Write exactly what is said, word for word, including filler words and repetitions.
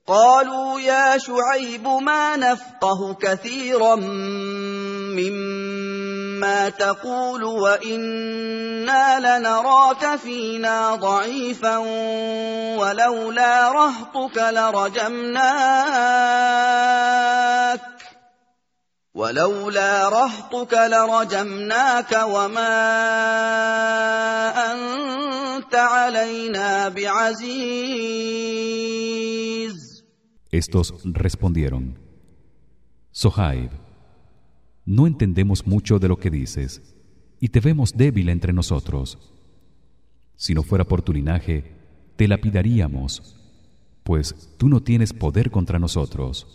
قالوا يا شعيب ما نفقه كثيرا مما تقول وإنا لنراك فينا ضعيفا ولولا رهطك لرجمناك ولولا رهطك لرجمناك وما أنت علينا بعزيز. Estos respondieron: Sohaib, no entendemos mucho de lo que dices y te vemos débil entre nosotros. Si no fuera por tu linaje, te lapidaríamos, pues tú no tienes poder contra nosotros.